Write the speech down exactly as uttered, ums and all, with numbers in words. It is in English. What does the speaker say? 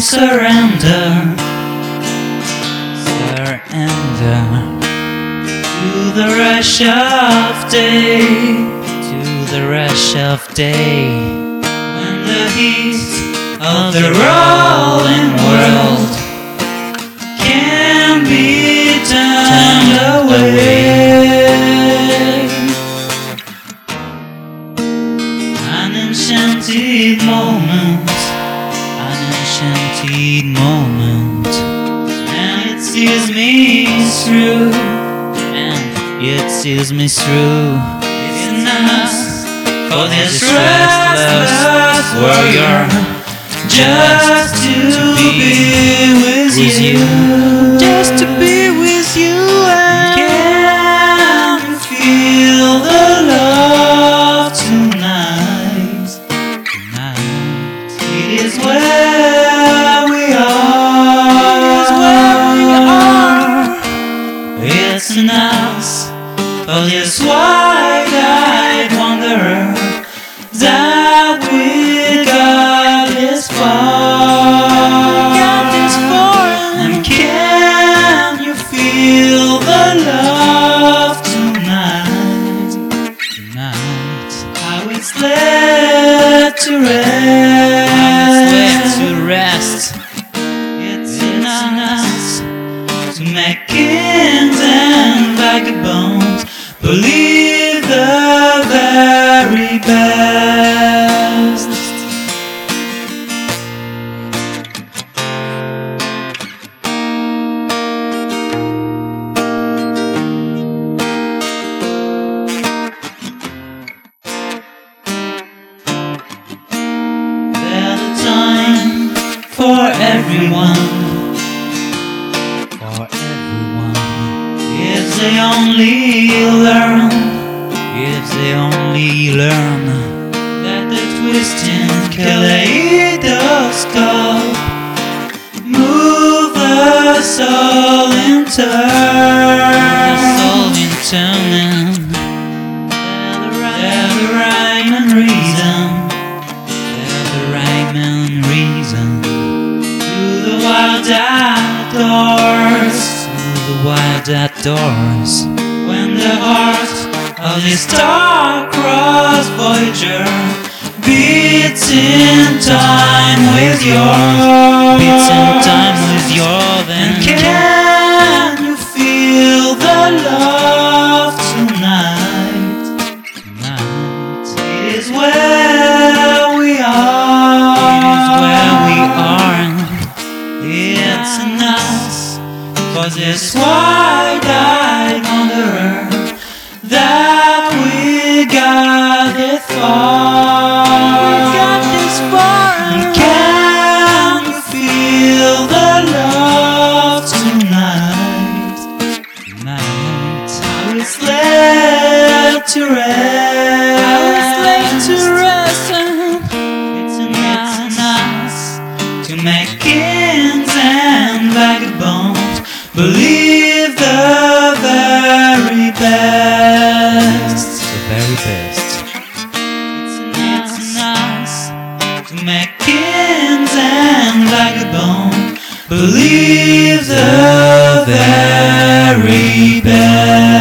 surrender, surrender to the rush of day, to the rush of day, when the heat of the rolling world can be turned away. An enchanted moment, an enchanted moment, and it sees me through, and it sees me through. It's enough for this restless warrior just to be with you, just to be with you. And can you feel the love tonight? Tonight it is where we are. It is where we are. It's enough for this wide-eyed wanderer that we got this far. Got this far. And can you feel the love tonight? Tonight, how it's laid to rest. How it's laid to rest. It's enough to make kings and vagabonds believe the very best. There's a time for everyone, for everyone, if they only learn, if they only learn that the twisting kaleidoscope move the soul in turn, the soul in turning. There's the rhyme and reason, there's the rhyme and reason to the wild outdoors, to the wild outdoors. When the heart of this star-crossed Voyager beats in time with yours, beats in time with yours, then can you feel the love tonight? Tonight it is where we are. It is where we are. It's enough for this wide-eyed wanderer that we got it far. We got this far. And can you feel the love tonight? Tonight, how it's laid to rest. How it's laid to rest. It's enough to make kings and vagabonds believe the very best. The very best. It's enough to make kings and vagabonds believe the very best.